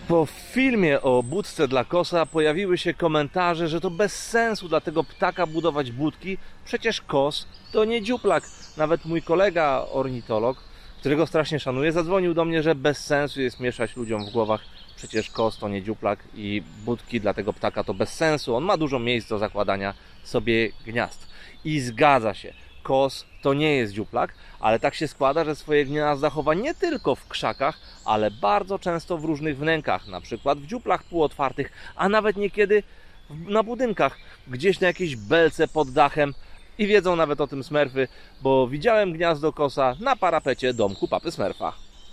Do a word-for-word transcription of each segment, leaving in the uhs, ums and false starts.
Po filmie o budce dla kosa pojawiły się komentarze, że to bez sensu dla tego ptaka budować budki, przecież kos to nie dziuplak. Nawet mój kolega ornitolog, którego strasznie szanuję, zadzwonił do mnie, że bez sensu jest mieszać ludziom w głowach, przecież kos to nie dziuplak i budki dla tego ptaka to bez sensu. On ma dużo miejsc do zakładania sobie gniazd. I zgadza się, kos to nie jest dziuplak, ale tak się składa, że swoje gniazda chowa nie tylko w krzakach, ale bardzo często w różnych wnękach, na przykład w dziuplach półotwartych, a nawet niekiedy na budynkach, gdzieś na jakiejś belce pod dachem. I wiedzą nawet o tym Smurfy, bo widziałem gniazdo kosa na parapecie domku papy Smurfa.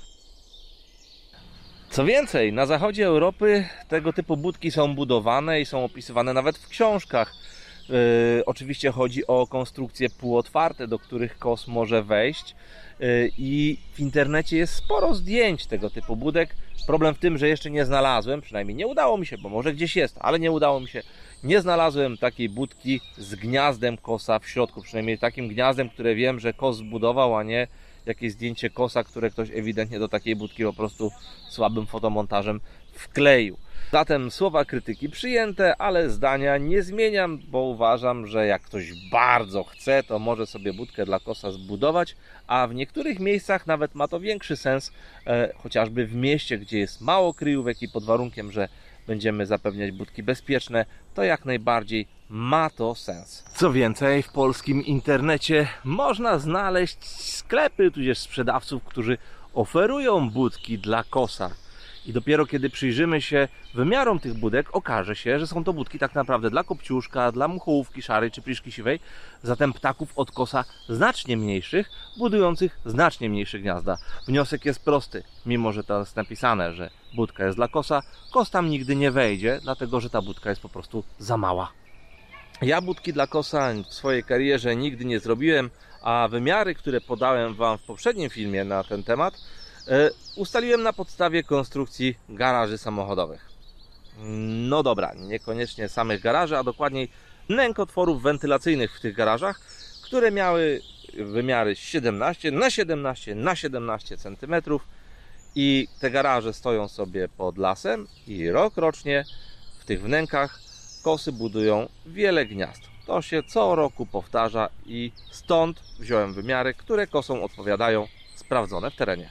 Co więcej, na zachodzie Europy tego typu budki są budowane i są opisywane nawet w książkach. Yy, oczywiście chodzi o konstrukcje półotwarte, do których kos może wejść. Yy, I w internecie jest sporo zdjęć tego typu budek. Problem w tym, że jeszcze nie znalazłem, przynajmniej nie udało mi się, bo może gdzieś jest, ale nie udało mi się. Nie znalazłem takiej budki z gniazdem kosa w środku, przynajmniej takim gniazdem, które wiem, że kos zbudował, a nie jakieś zdjęcie kosa, które ktoś ewidentnie do takiej budki po prostu słabym fotomontażem wkleił. Zatem słowa krytyki przyjęte, ale zdania nie zmieniam, bo uważam, że jak ktoś bardzo chce, to może sobie budkę dla kosa zbudować, a w niektórych miejscach nawet ma to większy sens, e, chociażby w mieście, gdzie jest mało kryjówek i pod warunkiem, że będziemy zapewniać budki bezpieczne, to jak najbardziej ma to sens. Co więcej, w polskim internecie można znaleźć sklepy, tudzież sprzedawców, którzy oferują budki dla kosa. I dopiero kiedy przyjrzymy się wymiarom tych budek, okaże się, że są to budki tak naprawdę dla kopciuszka, dla muchołówki szarej czy pliszki siwej, zatem ptaków od kosa znacznie mniejszych, budujących znacznie mniejsze gniazda. Wniosek jest prosty, mimo że to jest napisane, że budka jest dla kosa, kos tam nigdy nie wejdzie, dlatego że ta budka jest po prostu za mała. Ja budki dla kosa w swojej karierze nigdy nie zrobiłem, a wymiary, które podałem Wam w poprzednim filmie na ten temat, ustaliłem na podstawie konstrukcji garaży samochodowych. No dobra, niekoniecznie samych garaży, a dokładniej wnękotworów wentylacyjnych w tych garażach, które miały wymiary siedemnaście na siedemnaście na siedemnaście centymetrów i te garaże stoją sobie pod lasem i rok rocznie w tych wnękach kosy budują wiele gniazd. To się co roku powtarza i stąd wziąłem wymiary, które kosom odpowiadają, sprawdzone w terenie.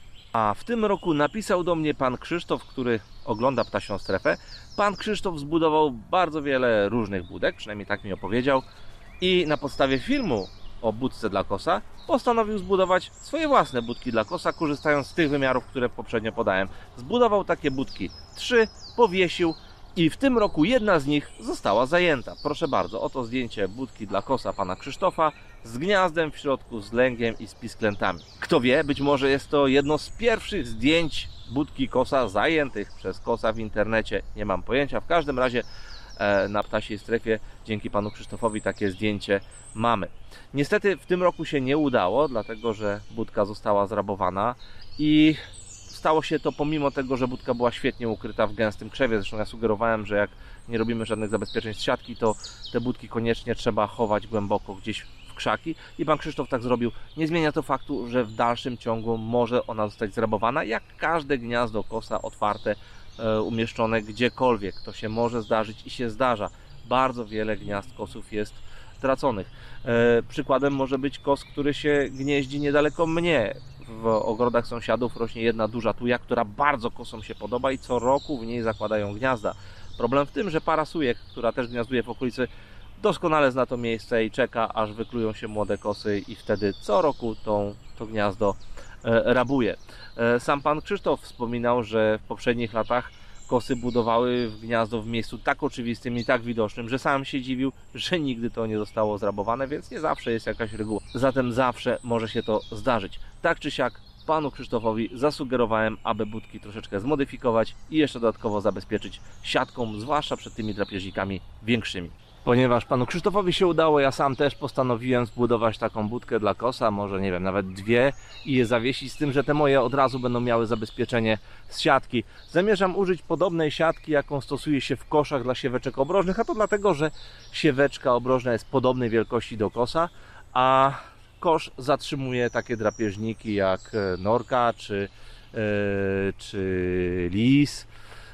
A w tym roku napisał do mnie pan Krzysztof, który ogląda Ptasią Strefę. Pan Krzysztof zbudował bardzo wiele różnych budek, przynajmniej tak mi opowiedział. I na podstawie filmu o budce dla kosa postanowił zbudować swoje własne budki dla kosa, korzystając z tych wymiarów, które poprzednio podałem. Zbudował takie budki trzy, powiesił i w tym roku jedna z nich została zajęta. Proszę bardzo, oto zdjęcie budki dla kosa pana Krzysztofa z gniazdem w środku, z lęgiem i z pisklętami. Kto wie, być może jest to jedno z pierwszych zdjęć budki kosa zajętych przez kosa w internecie. Nie mam pojęcia. W każdym razie e, na Ptasiej Strefie dzięki panu Krzysztofowi takie zdjęcie mamy. Niestety w tym roku się nie udało, dlatego że budka została zrabowana i stało się to pomimo tego, że budka była świetnie ukryta w gęstym krzewie. Zresztą ja sugerowałem, że jak nie robimy żadnych zabezpieczeń z siatki, to te budki koniecznie trzeba chować głęboko gdzieś w krzaki. I pan Krzysztof tak zrobił. Nie zmienia to faktu, że w dalszym ciągu może ona zostać zrabowana, jak każde gniazdo kosa otwarte, e, umieszczone gdziekolwiek. To się może zdarzyć i się zdarza. Bardzo wiele gniazd kosów jest traconych. E, przykładem może być kos, który się gnieździ niedaleko mnie. W ogrodach sąsiadów rośnie jedna duża tuja, która bardzo kosom się podoba i co roku w niej zakładają gniazda. Problem w tym, że para sujek, która też gniazduje w okolicy, doskonale zna to miejsce i czeka, aż wyklują się młode kosy i wtedy co roku tą, to gniazdo e, rabuje. E, sam pan Krzysztof wspominał, że w poprzednich latach kosy budowały w gniazdo w miejscu tak oczywistym i tak widocznym, że sam się dziwił, że nigdy to nie zostało zrabowane, więc nie zawsze jest jakaś reguła. Zatem zawsze może się to zdarzyć. Tak czy siak panu Krzysztofowi zasugerowałem, aby budki troszeczkę zmodyfikować i jeszcze dodatkowo zabezpieczyć siatką, zwłaszcza przed tymi drapieżnikami większymi. Ponieważ panu Krzysztofowi się udało, ja sam też postanowiłem zbudować taką budkę dla kosa, może nie wiem, nawet dwie i je zawiesić, z tym, że te moje od razu będą miały zabezpieczenie z siatki. Zamierzam użyć podobnej siatki, jaką stosuje się w koszach dla sieweczek obrożnych, a to dlatego, że sieweczka obrożna jest podobnej wielkości do kosa, a kosz zatrzymuje takie drapieżniki jak norka czy, yy, czy lis.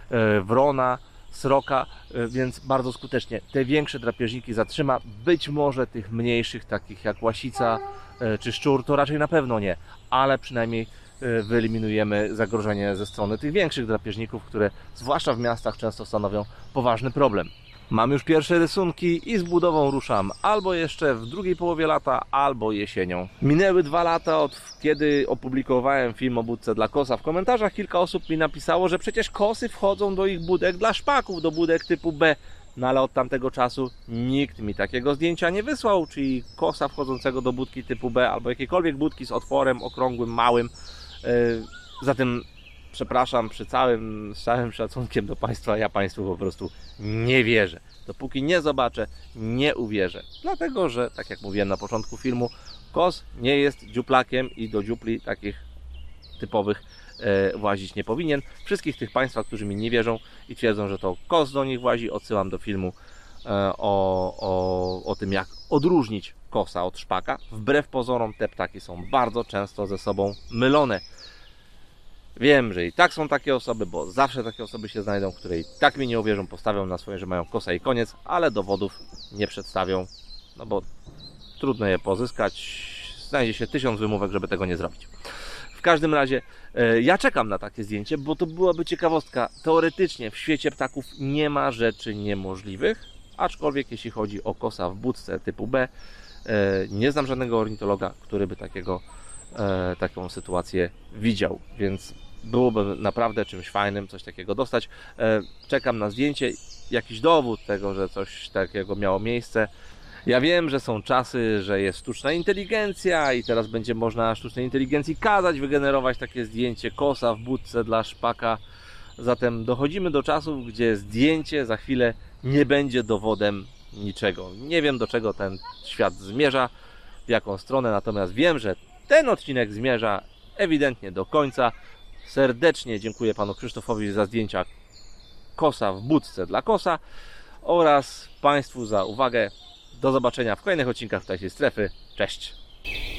wrona, sroka, więc bardzo skutecznie. Te większe drapieżniki zatrzyma, być może tych mniejszych, takich jak łasica czy szczur, to raczej na pewno nie, ale przynajmniej wyeliminujemy zagrożenie ze strony tych większych drapieżników, które zwłaszcza w miastach często stanowią poważny problem. Mam już pierwsze rysunki i z budową ruszam albo jeszcze w drugiej połowie lata, albo jesienią. Minęły dwa lata od kiedy opublikowałem film o budce dla kosa. W komentarzach kilka osób mi napisało, że przecież kosy wchodzą do ich budek dla szpaków, do budek typu B. No ale od tamtego czasu nikt mi takiego zdjęcia nie wysłał, czyli kosa wchodzącego do budki typu B, albo jakiejkolwiek budki z otworem okrągłym, małym. Zatem przepraszam, przy całym, z całym szacunkiem do Państwa, ja Państwu po prostu nie wierzę. Dopóki nie zobaczę, nie uwierzę. Dlatego, że tak jak mówiłem na początku filmu, kos nie jest dziuplakiem i do dziupli takich typowych e, włazić nie powinien. Wszystkich tych Państwa, którzy mi nie wierzą i twierdzą, że to kos do nich włazi, odsyłam do filmu e, o, o, o tym, jak odróżnić kosa od szpaka. Wbrew pozorom te ptaki są bardzo często ze sobą mylone. Wiem, że i tak są takie osoby, bo zawsze takie osoby się znajdą, które i tak mi nie uwierzą, postawią na swoje, że mają kosa i koniec, ale dowodów nie przedstawią, no bo trudno je pozyskać, znajdzie się tysiąc wymówek, żeby tego nie zrobić. W każdym razie e, ja czekam na takie zdjęcie, bo to byłaby ciekawostka. Teoretycznie w świecie ptaków nie ma rzeczy niemożliwych, aczkolwiek jeśli chodzi o kosa w budce typu B, e, nie znam żadnego ornitologa, który by takiego, e, taką sytuację widział, więc byłoby naprawdę czymś fajnym coś takiego dostać. Czekam na zdjęcie, jakiś dowód tego, że coś takiego miało miejsce. Ja wiem, że są czasy, że jest sztuczna inteligencja i teraz będzie można sztucznej inteligencji kazać wygenerować takie zdjęcie kosa w budce dla szpaka. Zatem dochodzimy do czasów, gdzie zdjęcie za chwilę nie będzie dowodem niczego. Nie wiem, do czego ten świat zmierza, w jaką stronę, natomiast wiem, że ten odcinek zmierza ewidentnie do końca. Serdecznie dziękuję Panu Krzysztofowi za zdjęcia kosa w budce dla kosa oraz Państwu za uwagę. Do zobaczenia w kolejnych odcinkach Ptasiej Strefy. Cześć!